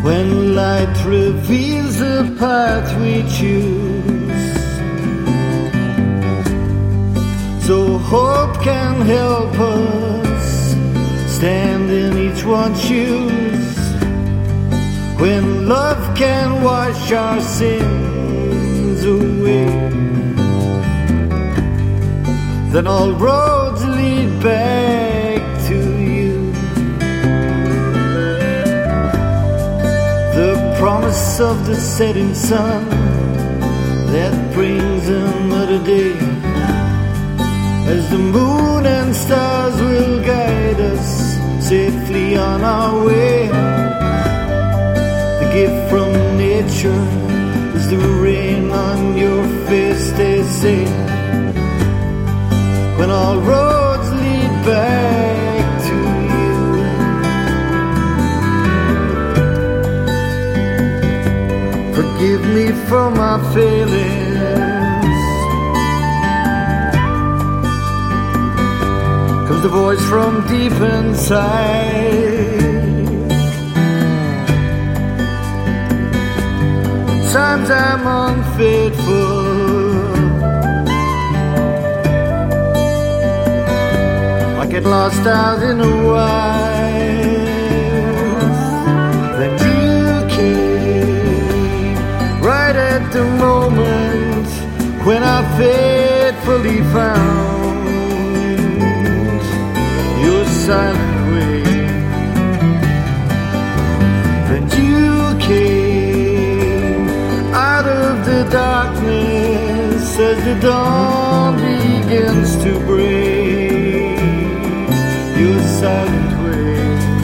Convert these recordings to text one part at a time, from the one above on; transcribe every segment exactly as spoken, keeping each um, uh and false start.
when light reveals the path we choose, so hope can help us stand in each one's shoes, when love can wash our sins away, then all roads lead back to you. The promise of the setting sun that brings another day, as the moon and stars will guide us safely on our way. The gift from nature is the rain on your face, they say, when all roads lead back to you. Forgive me for my failings, comes the voice from deep inside. Times I'm unfaithful, I get lost out in the wild. Then you came right at the moment when I faithfully found your silent way. Then you came out of the darkness as the dawn begins to break, your silent way.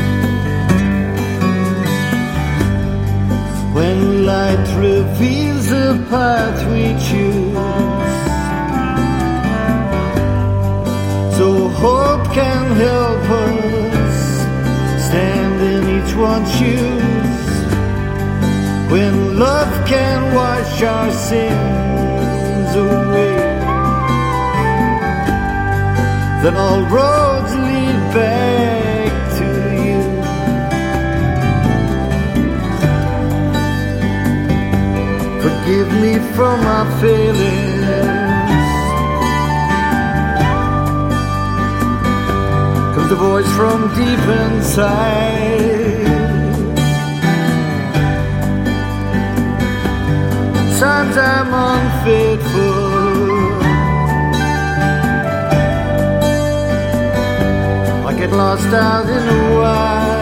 When light reveals the path we choose, so hope can help us stand in each one's shoes, when love can wash our sins away, then all roads lead back to you. Forgive me for my failings, comes the voice from deep inside. Times I'm unfaithful, I get lost out in the wild.